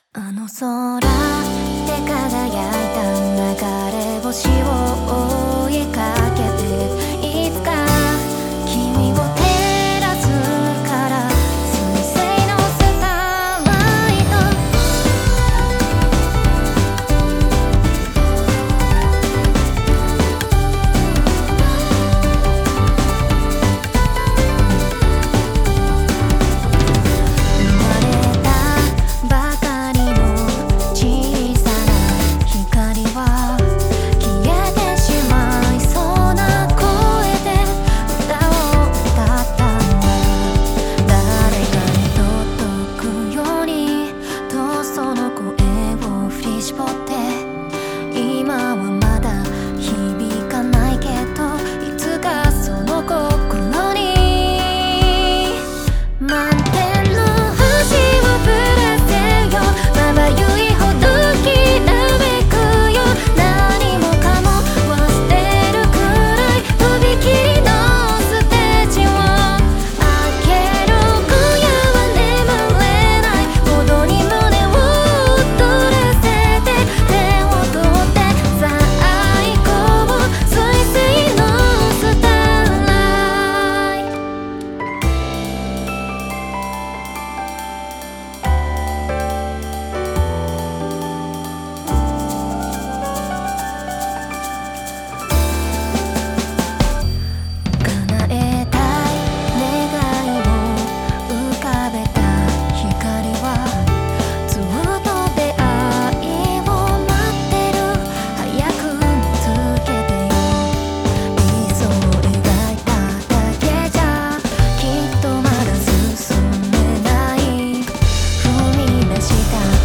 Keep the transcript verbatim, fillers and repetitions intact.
あの空で輝いた流れ星を追いかけていつか君を照らすから水星のスターライト生まれたばかりの小さな光は消えてしまいそうな声で歌を歌ったんだ。誰かに届くようにとその声を振り絞って今はまだ響かないけどいつかその心に満天の星をぶらせよまばゆいほどきらめくよ何もかも忘れるくらいとびきりのステージを開ける今夜は眠れないほどに胸を躍らせて手を取って最高水星のスターライト叶えたい願いを浮かべた光はずっと出会いを待ってる早く見つけてよ理想を描いただけじゃきっとまだ進めない踏み出した